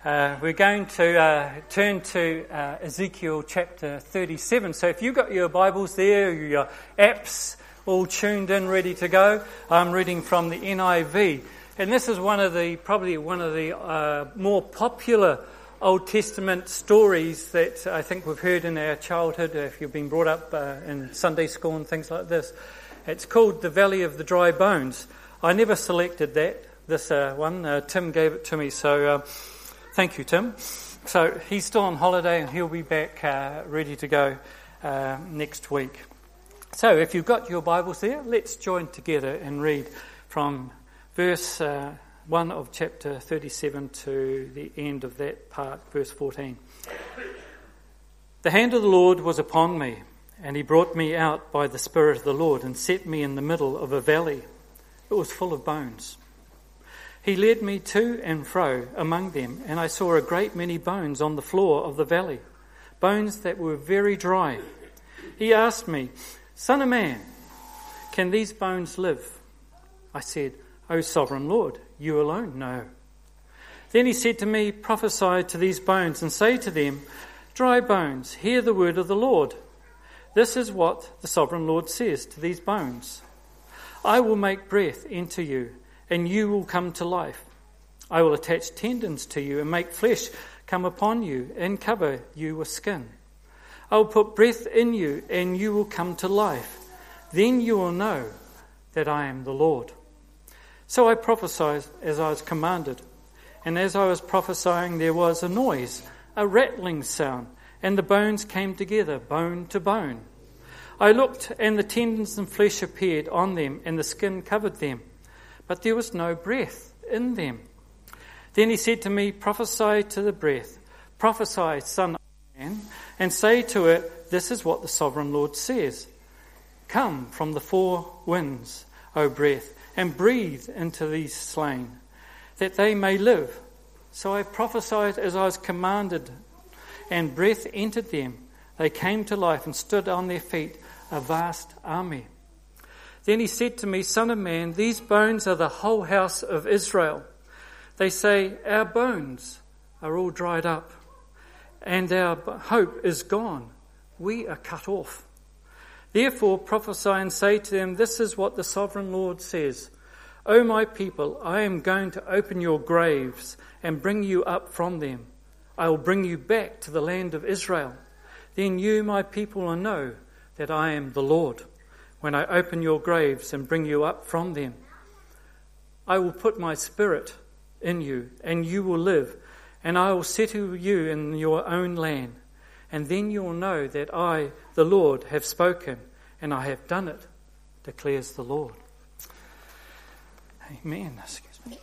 We're going to turn to Ezekiel chapter 37. So if you've got your Bibles there, your apps all tuned in, ready to go, I'm reading from the NIV. And this is probably one of the more popular Old Testament stories that I think we've heard in our childhood, if you've been brought up in Sunday school and things like this. It's called The Valley of the Dry Bones. I never selected this one. Tim gave it to me, so thank you, Tim. So he's still on holiday and he'll be back ready to go next week. So if you've got your Bibles there, let's join together and read from verse 1 of chapter 37 to the end of that part, verse 14. The hand of the Lord was upon me, and he brought me out by the Spirit of the Lord and set me in the middle of a valley. It was full of bones. He led me to and fro among them, and I saw a great many bones on the floor of the valley, bones that were very dry. He asked me, "Son of man, can these bones live?" I said, "O sovereign Lord, you alone know." Then he said to me, "Prophesy to these bones and say to them, dry bones, hear the word of the Lord. This is what the sovereign Lord says to these bones. I will make breath into you, and you will come to life. I will attach tendons to you and make flesh come upon you and cover you with skin. I will put breath in you, and you will come to life. Then you will know that I am the Lord." So I prophesied as I was commanded, and as I was prophesying there was a noise, a rattling sound, and the bones came together, bone to bone. I looked, and the tendons and flesh appeared on them, and the skin covered them, but there was no breath in them. Then he said to me, "Prophesy to the breath, prophesy, son of man, and say to it, this is what the sovereign Lord says. Come from the four winds, O breath, and breathe into these slain, that they may live." So I prophesied as I was commanded, and breath entered them. They came to life and stood on their feet, a vast army. Then he said to me, "Son of man, these bones are the whole house of Israel. They say, our bones are all dried up, and our hope is gone. We are cut off. Therefore prophesy and say to them, this is what the sovereign Lord says. O my people, I am going to open your graves and bring you up from them. I will bring you back to the land of Israel. Then you, my people, will know that I am the Lord, when I open your graves and bring you up from them. I will put my spirit in you, and you will live, and I will settle you in your own land. And then you will know that I, the Lord, have spoken, and I have done it, declares the Lord." Amen. Excuse me.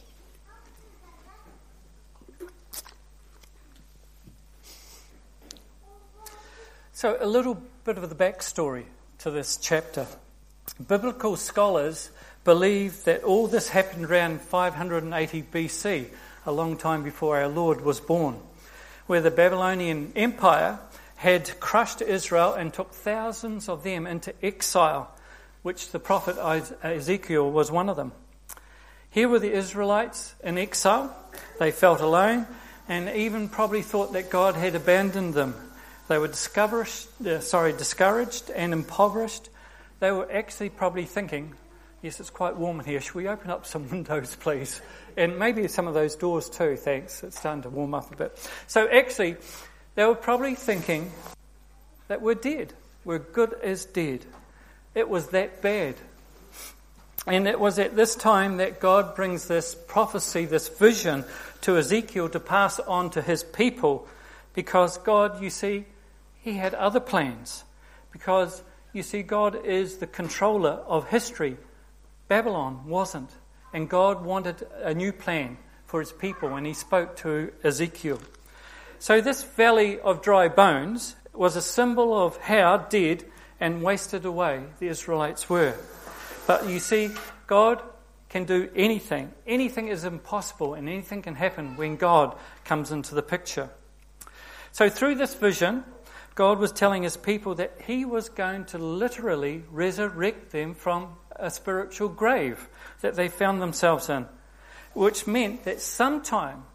So a little bit of the backstory to this chapter. Biblical scholars believe that all this happened around 580 BC, a long time before our Lord was born, where the Babylonian Empire had crushed Israel and took thousands of them into exile, which the prophet Ezekiel was one of them. Here were the Israelites in exile. They felt alone and even probably thought that God had abandoned them. They were discouraged and impoverished. They were actually probably thinking, yes, it's quite warm in here. Should we open up some windows, please? And maybe some of those doors too, thanks. It's starting to warm up a bit. So actually, they were probably thinking that we're dead. We're good as dead. It was that bad. And it was at this time that God brings this prophecy, this vision to Ezekiel to pass on to his people. Because God, you see, he had other plans. Because, you see, God is the controller of history. Babylon wasn't. And God wanted a new plan for his people, and he spoke to Ezekiel. So this valley of dry bones was a symbol of how dead and wasted away the Israelites were. But you see, God can do anything. Anything is impossible, and anything can happen when God comes into the picture. So through this vision, God was telling his people that he was going to literally resurrect them from a spiritual grave that they found themselves in, which meant that sometime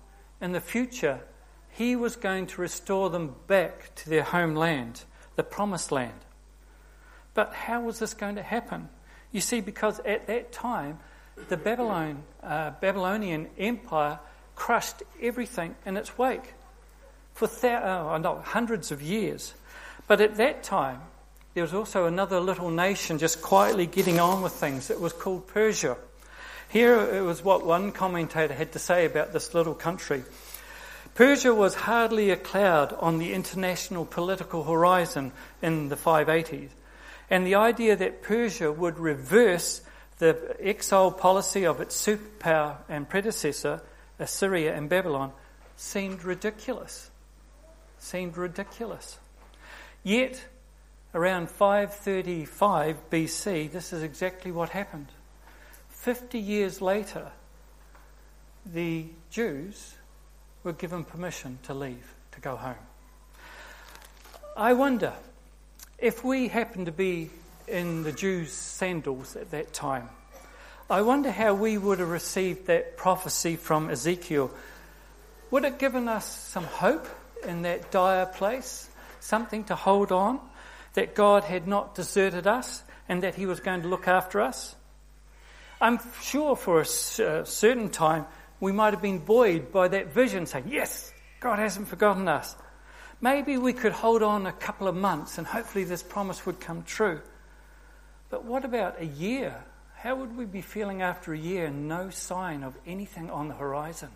in the future, he was going to restore them back to their homeland, the promised land. But how was this going to happen? You see, because at that time, the Babylonian Empire crushed everything in its wake for hundreds of years. But at that time, there was also another little nation just quietly getting on with things. It was called Persia. Here it was what one commentator had to say about this little country. Persia was hardly a cloud on the international political horizon in the 580s. And the idea that Persia would reverse the exile policy of its superpower and predecessor, Assyria and Babylon, seemed ridiculous. Yet, around 535 BC, this is exactly what happened. 50 years later, the Jews were given permission to leave, to go home. I wonder, if we happened to be in the Jews' sandals at that time, I wonder how we would have received that prophecy from Ezekiel. Would it have given us some hope in that dire place? Something to hold on? That God had not deserted us and that he was going to look after us? I'm sure for a certain time we might have been buoyed by that vision, saying, yes, God hasn't forgotten us. Maybe we could hold on a couple of months and hopefully this promise would come true. But what about a year? How would we be feeling after a year and no sign of anything on the horizon?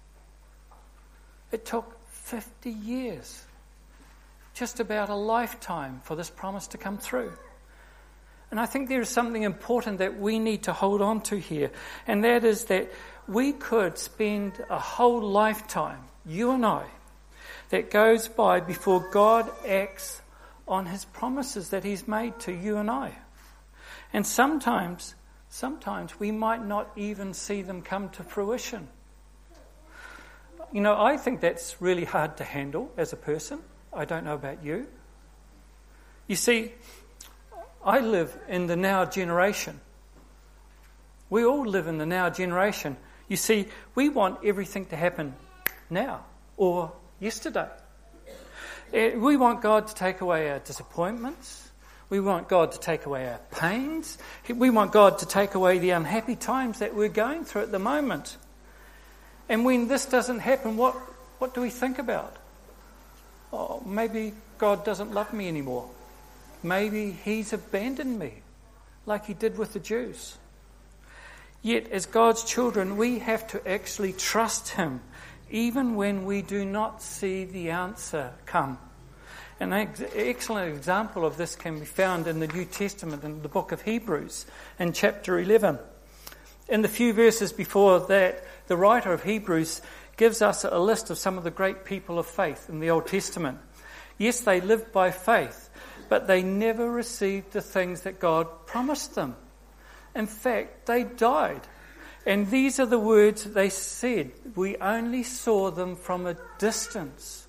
It took 50 years, just about a lifetime, for this promise to come through. And I think there is something important that we need to hold on to here, and that is that we could spend a whole lifetime, you and I, that goes by before God acts on his promises that he's made to you and I. And sometimes we might not even see them come to fruition. You know, I think that's really hard to handle as a person. I don't know about you. You see, I live in the now generation. We all live in the now generation. You see, we want everything to happen now or yesterday. We want God to take away our disappointments. We want God to take away our pains. We want God to take away the unhappy times that we're going through at the moment. And when this doesn't happen, what do we think about? Oh, maybe God doesn't love me anymore. Maybe he's abandoned me, like he did with the Jews. Yet, as God's children, we have to actually trust him, even when we do not see the answer come. An excellent example of this can be found in the New Testament, in the book of Hebrews, in chapter 11. In the few verses before that, the writer of Hebrews gives us a list of some of the great people of faith in the Old Testament. Yes, they lived by faith, but they never received the things that God promised them. In fact, they died. And these are the words they said. We only saw them from a distance.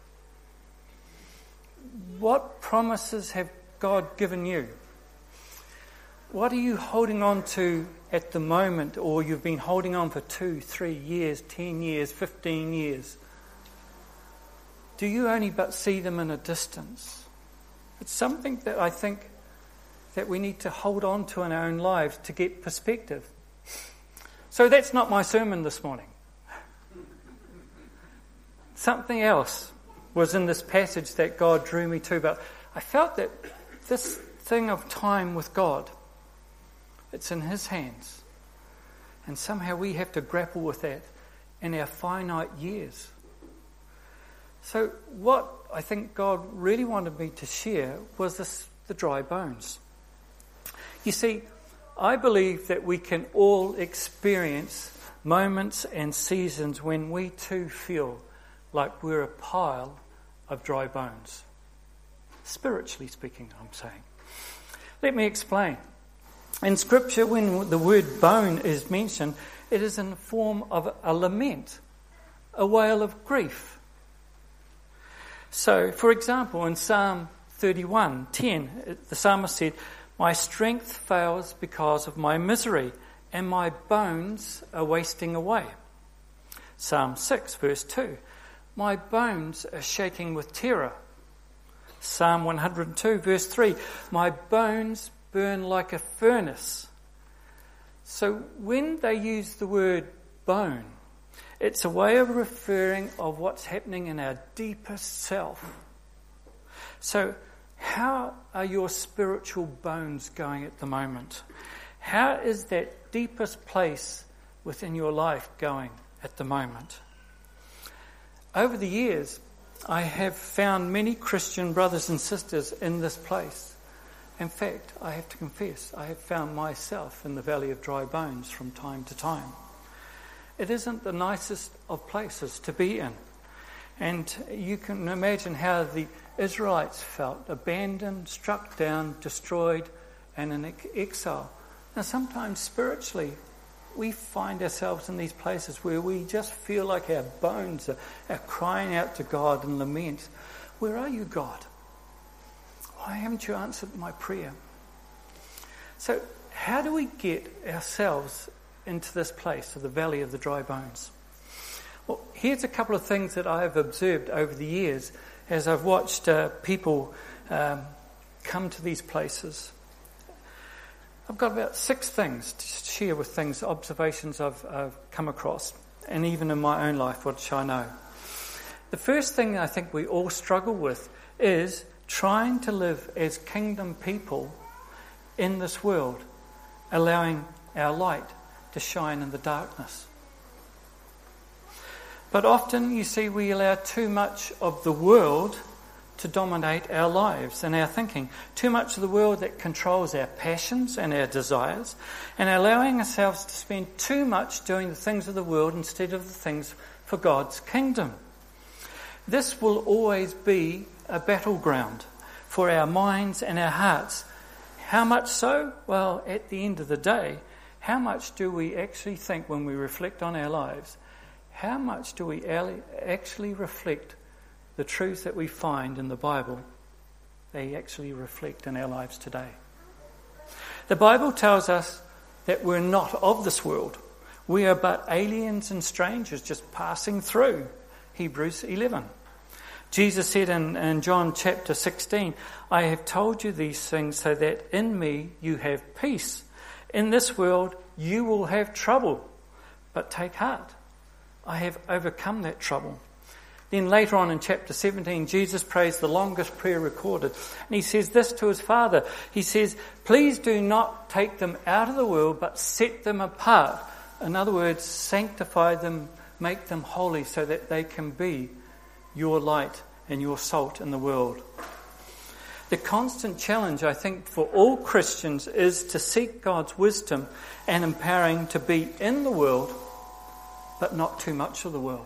What promises have God given you? What are you holding on to at the moment, or you've been holding on for 2, 3 years, 10 years, 15 years? Do you only but see them in a distance? It's something that I think that we need to hold on to in our own lives to get perspective. So that's not my sermon this morning. Something else was in this passage that God drew me to, but I felt that this thing of time with God, it's in his hands. And somehow we have to grapple with that in our finite years. So what I think God really wanted me to share was the dry bones. You see, I believe that we can all experience moments and seasons when we too feel like we're a pile of dry bones. Spiritually speaking, I'm saying. Let me explain. In Scripture, when the word bone is mentioned, it is in the form of a lament, a wail of grief. So, for example, in Psalm 31:10, the psalmist said, "My strength fails because of my misery, and my bones are wasting away." Psalm 6, verse 2. My bones are shaking with terror. Psalm 102, verse 3. My bones burn like a furnace. So when they use the word bone, it's a way of referring of what's happening in our deepest self. So how are your spiritual bones going at the moment? How is that deepest place within your life going at the moment? Over the years, I have found many Christian brothers and sisters in this place. In fact, I have to confess, I have found myself in the valley of dry bones from time to time. It isn't the nicest of places to be in. And you can imagine how the Israelites felt, abandoned, struck down, destroyed, and in exile. Now sometimes spiritually, we find ourselves in these places where we just feel like our bones are crying out to God in lament. Where are you, God? Why haven't you answered my prayer? So how do we get ourselves into this place of the valley of the dry bones? Well, here's a couple of things that I've observed over the years as I've watched people come to these places. I've got about 6 things to share with observations I've come across, and even in my own life, which I know. The first thing I think we all struggle with is trying to live as kingdom people in this world, allowing our light to shine in the darkness. But often, you see, we allow too much of the world to dominate our lives and our thinking. Too much of the world that controls our passions and our desires, and allowing ourselves to spend too much doing the things of the world instead of the things for God's kingdom. This will always be a battleground for our minds and our hearts. How much so? Well, at the end of the day, how much do we actually think when we reflect on our lives? How much do we actually reflect the truths that we find in the Bible? They actually reflect in our lives today. The Bible tells us that we're not of this world. We are but aliens and strangers just passing through. Hebrews 11. Jesus said in John chapter 16, I have told you these things so that in me you have peace. In this world you will have trouble, but take heart. I have overcome that trouble. Then later on in chapter 17, Jesus prays the longest prayer recorded. And he says this to his Father. He says, please do not take them out of the world, but set them apart. In other words, sanctify them, make them holy so that they can be your light and your salt in the world. The constant challenge, I think, for all Christians is to seek God's wisdom and empowering to be in the world, but not too much of the world.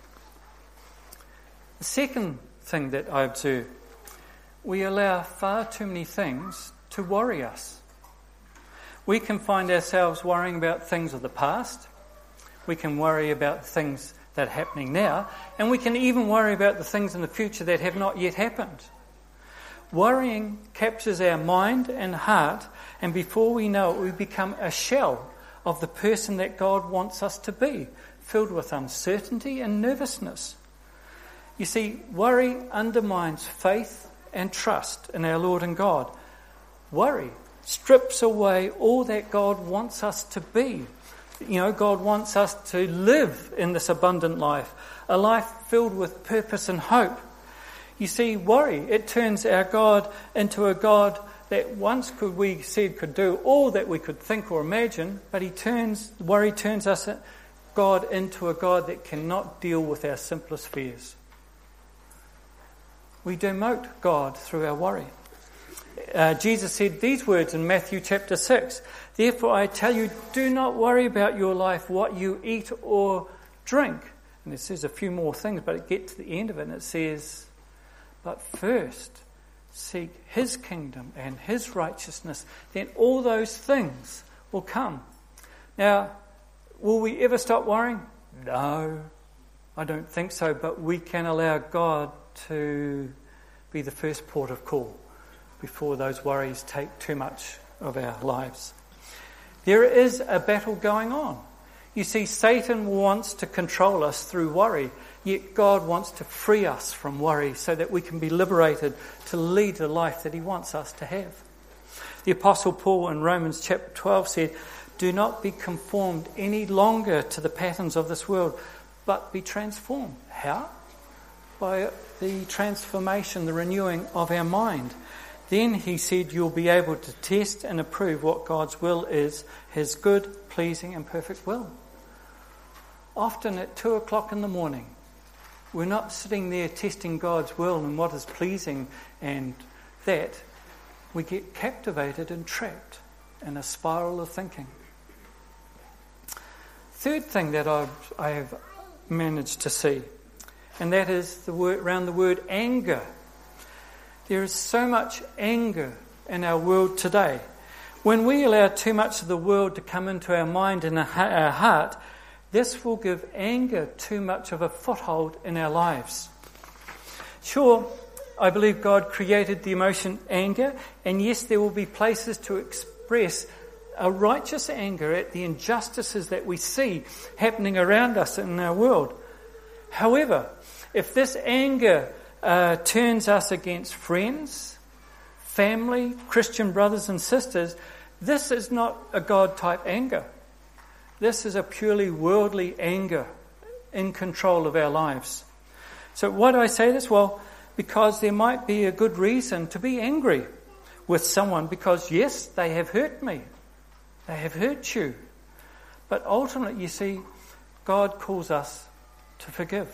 The second thing that I observe, we allow far too many things to worry us. We can find ourselves worrying about things of the past. We can worry about things that are happening now. And we can even worry about the things in the future that have not yet happened. Worrying captures our mind and heart, and before we know it, we become a shell of the person that God wants us to be, filled with uncertainty and nervousness. You see, worry undermines faith and trust in our Lord and God. Worry strips away all that God wants us to be. You know, God wants us to live in this abundant life, a life filled with purpose and hope. You see, worry, it turns our God into a God that once we said could do all that we could think or imagine, but worry turns us, God, into a God that cannot deal with our simplest fears. We demote God through our worry. Jesus said these words in Matthew chapter 6. Therefore I tell you, do not worry about your life, what you eat or drink. And it says a few more things, but it gets to the end of it and it says, but first seek his kingdom and his righteousness, then all those things will come. Now, will we ever stop worrying? No, I don't think so, but we can allow God to be the first port of call before those worries take too much of our lives. There is a battle going on. You see, Satan wants to control us through worry, yet God wants to free us from worry so that we can be liberated to lead the life that he wants us to have. The Apostle Paul in Romans chapter 12 said, "Do not be conformed any longer to the patterns of this world, but be transformed." How? By the transformation, the renewing of our mind. Then he said, "You'll be able to test and approve what God's will is, his good, pleasing and perfect will." Often at 2 o'clock in the morning, we're not sitting there testing God's will and what is pleasing, and that we get captivated and trapped in a spiral of thinking. Third thing that I have managed to see, and that is around the word anger. There is so much anger in our world today. When we allow too much of the world to come into our mind and our heart, this will give anger too much of a foothold in our lives. Sure, I believe God created the emotion anger, and yes, there will be places to express a righteous anger at the injustices that we see happening around us in our world. However, if this anger turns us against friends, family, Christian brothers and sisters, this is not a God-type anger. This is a purely worldly anger in control of our lives. So why do I say this? Well, because there might be a good reason to be angry with someone because, yes, they have hurt me. They have hurt you. But ultimately, you see, God calls us to forgive.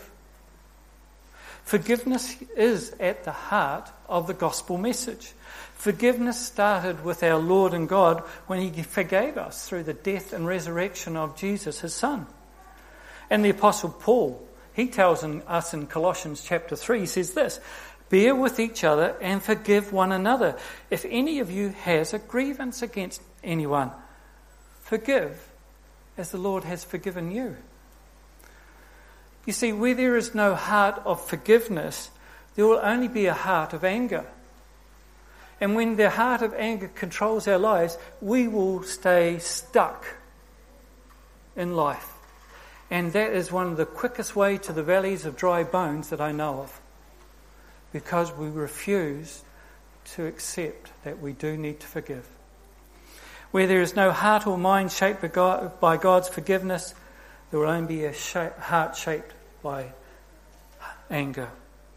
Forgiveness is at the heart of the gospel message. Forgiveness started with our Lord and God when he forgave us through the death and resurrection of Jesus, his Son. And the Apostle Paul, he tells us in Colossians chapter 3, he says this, "Bear with each other and forgive one another. If any of you has a grievance against anyone, forgive as the Lord has forgiven you." You see, where there is no heart of forgiveness, there will only be a heart of anger. And when the heart of anger controls our lives, we will stay stuck in life. And that is one of the quickest way to the valleys of dry bones that I know of. Because we refuse to accept that we do need to forgive. Where there is no heart or mind shaped by God's forgiveness, there will only be a heart shaped by anger.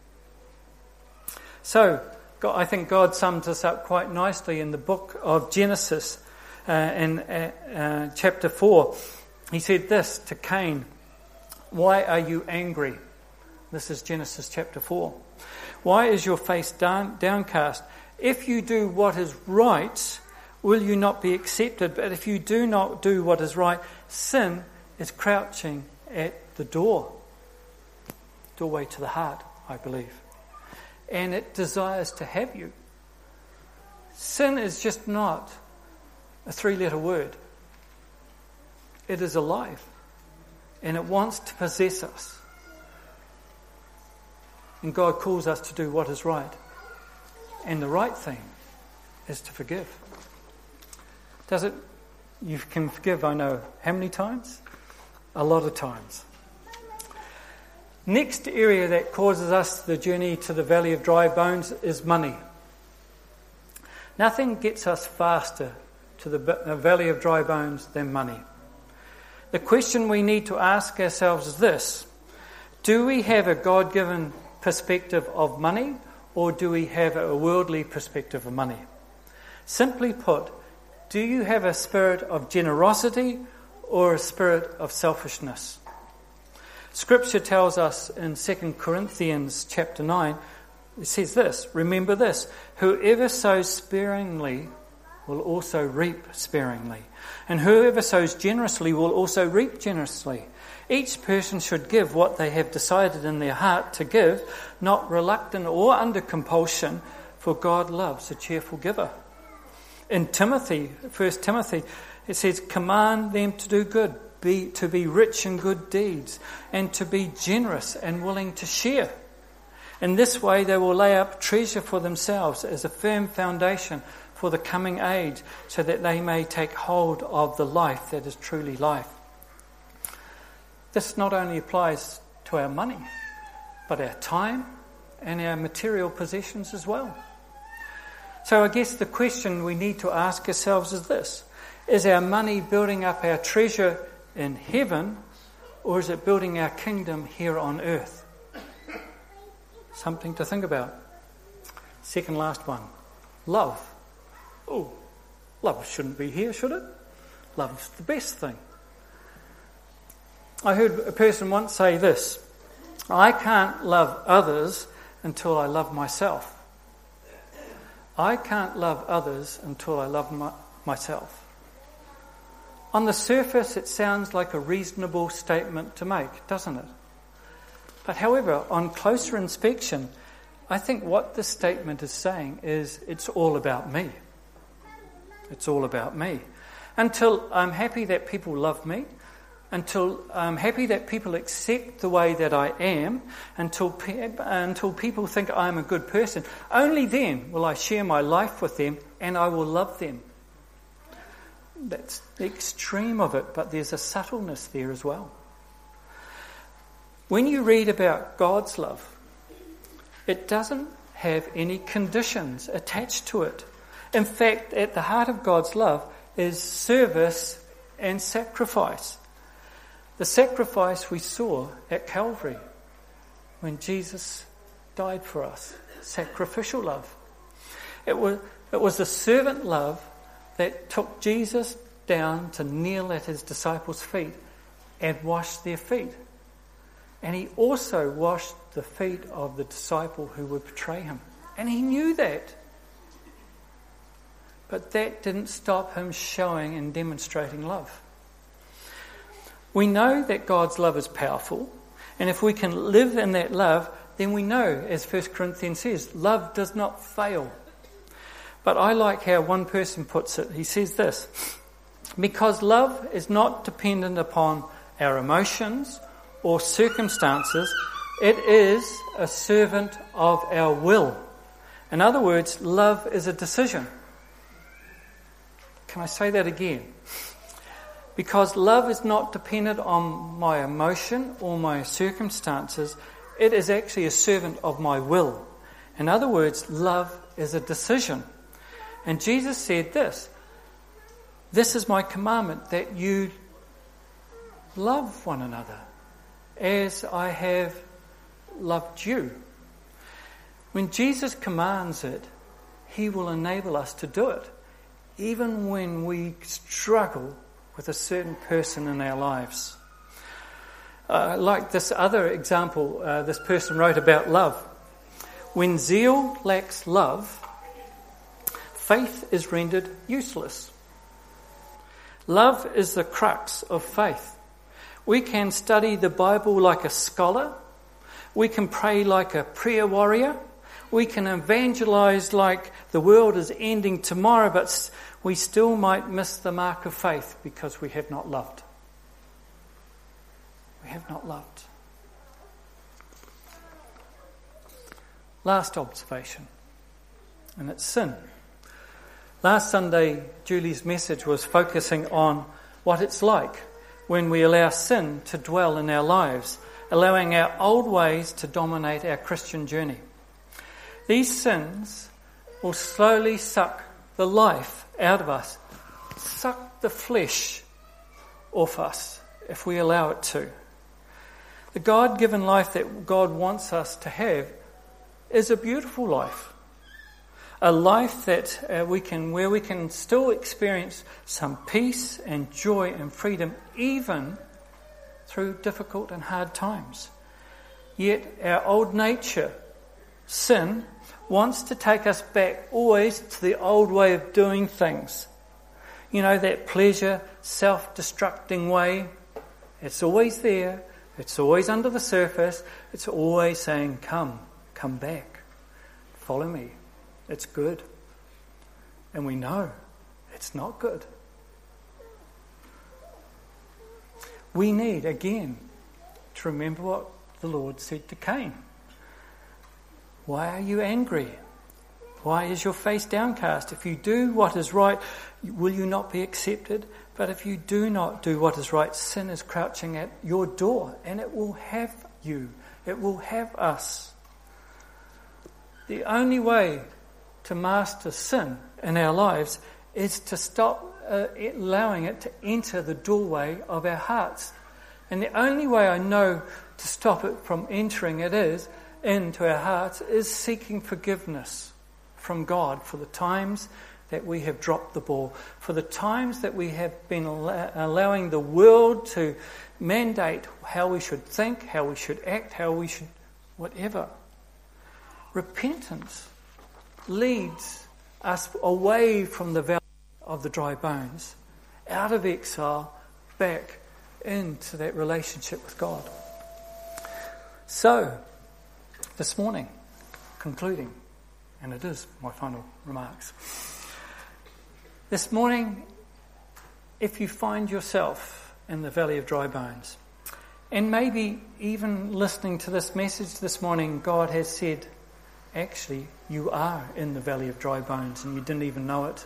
So, I think God sums this up quite nicely in the book of Genesis in chapter 4. He said this to Cain, "Why are you angry?" This is Genesis chapter 4. "Why is your face downcast? If you do what is right, will you not be accepted? But if you do not do what is right, sin is crouching at the doorway to the heart, I believe. And it desires to have you." Sin is just not a 3-letter word. It is alive. And it wants to possess us. And God calls us to do what is right. And the right thing is to forgive. You can forgive, I know, how many times? A lot of times. Next area that causes us the journey to the valley of dry bones is money. Nothing gets us faster to the valley of dry bones than money. The question we need to ask ourselves is this: do we have a God-given perspective of money, or do we have a worldly perspective of money? Simply put, do you have a spirit of generosity or a spirit of selfishness? Scripture tells us in 2 Corinthians chapter 9, it says this, "Remember this, whoever sows sparingly will also reap sparingly, and whoever sows generously will also reap generously. Each person should give what they have decided in their heart to give, not reluctant or under compulsion, for God loves a cheerful giver." In Timothy, 1 Timothy, it says, "Command them to do good, to be rich in good deeds, and to be generous and willing to share. In this way they will lay up treasure for themselves as a firm foundation for the coming age, so that they may take hold of the life that is truly life." This not only applies to our money, but our time and our material possessions as well. So I guess the question we need to ask ourselves is this: is our money building up our treasure in heaven, or is it building our kingdom here on earth? Something to think about. Second last one. Love. Oh, love shouldn't be here, should it? Love's the best thing. I heard a person once say this: I can't love others until I love myself. I can't love others until I love myself. On the surface, it sounds like a reasonable statement to make, doesn't it? But however, on closer inspection, I think what this statement is saying is it's all about me. It's all about me. Until I'm happy that people love me, until I'm happy that people accept the way that I am, until people think I'm a good person, only then will I share my life with them and I will love them. That's the extreme of it, but there's a subtleness there as well. When you read about God's love, it doesn't have any conditions attached to it. In fact, at the heart of God's love is service and sacrifice. The sacrifice we saw at Calvary when Jesus died for us. Sacrificial love. It was a servant love that took Jesus down to kneel at his disciples' feet and wash their feet. And he also washed the feet of the disciple who would betray him. And he knew that. But that didn't stop him showing and demonstrating love. We know that God's love is powerful, and if we can live in that love, then we know, as 1 Corinthians says, love does not fail. But I like how one person puts it. He says this: because love is not dependent upon our emotions or circumstances, it is a servant of our will. In other words, love is a decision. Can I say that again? Because love is not dependent on my emotion or my circumstances, it is actually a servant of my will. In other words, love is a decision. And Jesus said this: this is my commandment, that you love one another as I have loved you. When Jesus commands it, he will enable us to do it, even when we struggle with a certain person in our lives. Like this other example, this person wrote about love. When zeal lacks love, faith is rendered useless. Love is the crux of faith. We can study the Bible like a scholar. We can pray like a prayer warrior. We can evangelize like the world is ending tomorrow, but we still might miss the mark of faith because we have not loved. We have not loved. Last observation, and it's sin. Last Sunday, Julie's message was focusing on what it's like when we allow sin to dwell in our lives, allowing our old ways to dominate our Christian journey. These sins will slowly suck the life out of us, suck the flesh off us if we allow it to. The God-given life that God wants us to have is a beautiful life. A life that where we can still experience some peace and joy and freedom even through difficult and hard times. Yet our old nature, sin, wants to take us back always to the old way of doing things. You know, that pleasure, self-destructing way. It's always there. It's always under the surface. It's always saying, come back. Follow me. It's good. And we know it's not good. We need, again, to remember what the Lord said to Cain. Why are you angry? Why is your face downcast? If you do what is right, will you not be accepted? But if you do not do what is right, sin is crouching at your door, and it will have you. It will have us. The only way to master sin in our lives is to stop allowing it to enter the doorway of our hearts. And the only way I know to stop it from entering into our hearts is seeking forgiveness from God for the times that we have dropped the ball, for the times that we have been allowing the world to mandate how we should think, how we should act, how we should whatever. Repentance leads us away from the valley of the dry bones, out of exile, back into that relationship with God. So, this morning, concluding, and it is my final remarks. This morning, if you find yourself in the valley of dry bones, and maybe even listening to this message this morning, God has said, actually, you are in the valley of dry bones and you didn't even know it.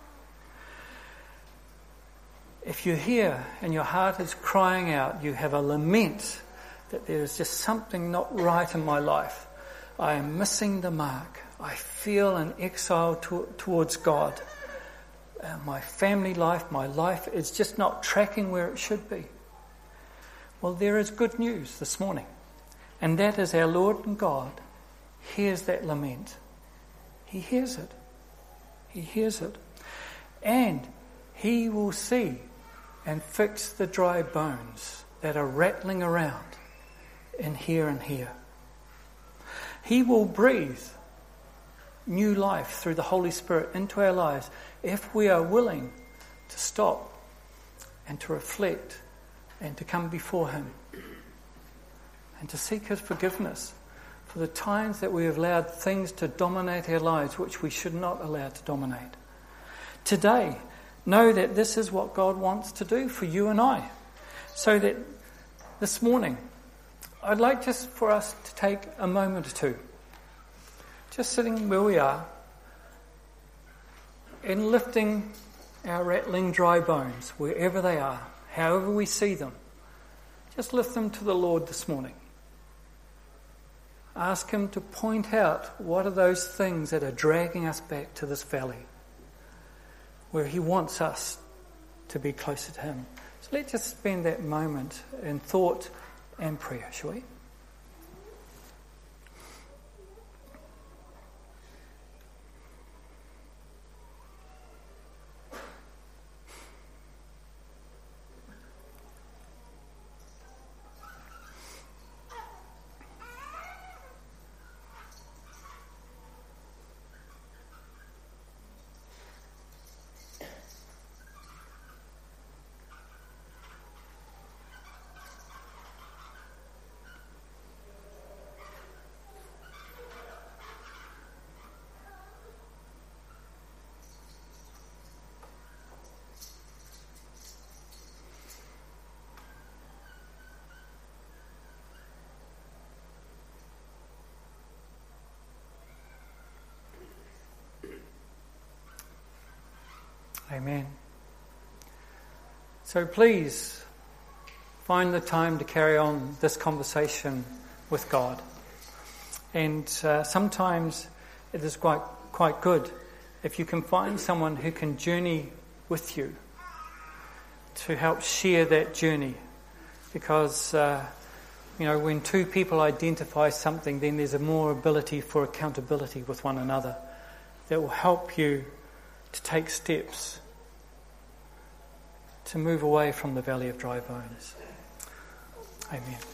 If you're here and your heart is crying out, you have a lament that there is just something not right in my life. I am missing the mark. I feel an exile towards God. My family life, my life is just not tracking where it should be. Well, there is good news this morning. And that is our Lord and God hears that lament. He hears it. He hears it. And He will see and fix the dry bones that are rattling around in here and here. He will breathe new life through the Holy Spirit into our lives if we are willing to stop and to reflect and to come before Him and to seek His forgiveness for the times that we have allowed things to dominate our lives which we should not allow to dominate. Today, know that this is what God wants to do for you and I. So that this morning, I'd like just for us to take a moment or two, just sitting where we are, and lifting our rattling dry bones, wherever they are, however we see them. Just lift them to the Lord this morning. Ask Him to point out what are those things that are dragging us back to this valley, where He wants us to be closer to Him. So let's just spend that moment in thought and prayer, shall we? Amen. So please find the time to carry on this conversation with God. And sometimes it is quite good if you can find someone who can journey with you to help share that journey. Because, when two people identify something, then there's a more ability for accountability with one another that will help you to take steps to move away from the valley of dry bones. Amen.